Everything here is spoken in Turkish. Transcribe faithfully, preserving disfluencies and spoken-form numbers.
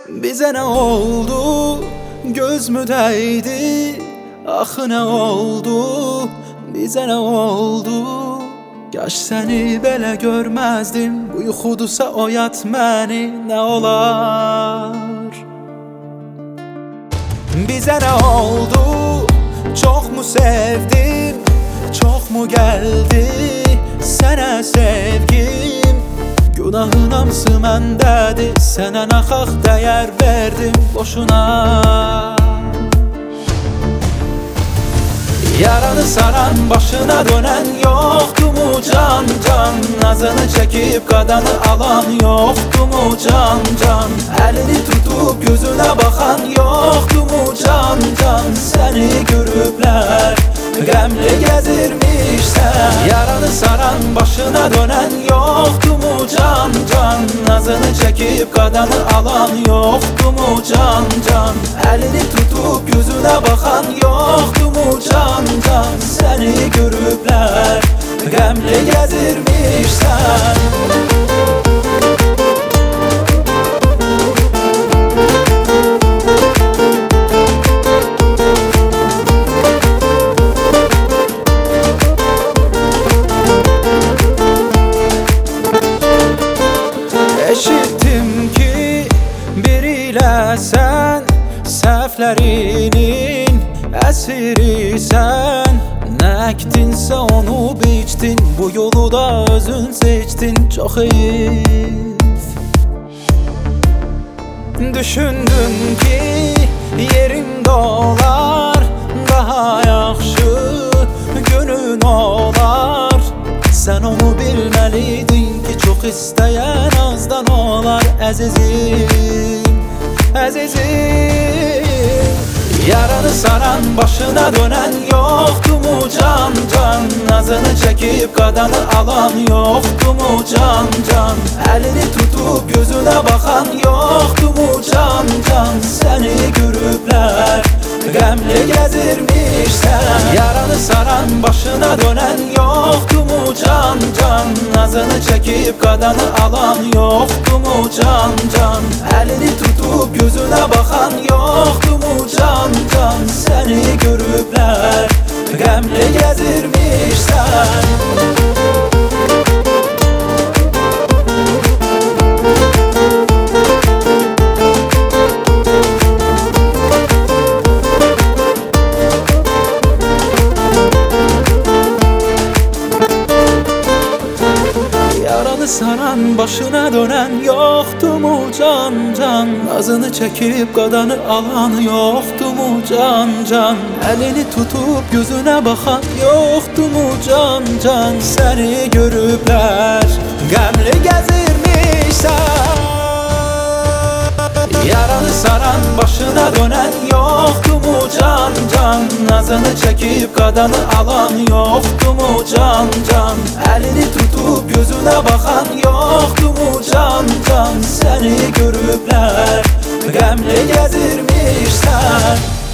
Bize ne oldu? Göz mü değdi? Ah ne oldu? Bize ne oldu? Yaş seni belə görmezdim. Bu yuxudusa oyat məni ne olar? Bize ne oldu? Çok mu sevdim? Çok mu geldi sana sevgim? Günahın hamısı məndədir. Sənə naxaq dəyər verdim boşuna. Yaranı saran başına dönen yoktu mu can can? Nazını çekip qadanı alan yoktu mu can can? Elini tutup gözüne bakan yoktu mu can can? Seni görüblər qəmli gəzirmişsən. Yaranı saran başına dönen yoktu mu can can? Nazını çekip qadanı alan yoktu mu can can? Elini tutup gözüne bakan yoktu mu can can? Seni görüblər qəmli gəzirmişsən. Eşittim ki biriyle sen səhvlərinin əsirisən. Nə ektinsə onu biçdin, bu yolu da özün seçdin. Çox heyif. Düşündüm ki yerində olar daha yaxşı günün olar. Sen onu bilməliydin ki çox istəyən azdan olar. Əzizim, əzizim. Yaranı saran başına dönen yoktu mu can can? Nazını çekip qadanı alan yoktu mu can can? Elini tutup gözüne bakan yoktu mu can can? Seni görüblər qəmli gəzirmişsən. Yaranı saran başına dönen yoktu mu can can? Nazını çekip qadanı alan yoktu mu can can? Elini tutup gözüne bakan yoktu mu can can? Seni görüblər qəmli gəzirmişsən. Saran başına dönen yoktu mu can can? Nazını çekip qadanı alan yoktu mu can can? Elini tutup gözüne bakan yoktu mu can can? Seni görüblər qəmli gəzirmişsən. Yaranı saran başına dönen yoktu mu can can? Nazını çekip qadanı alan yoktu mu can can? Elini tutup gözüne bakan yoktu mu can can? Seni görüblər qəmli gəzirmişsən.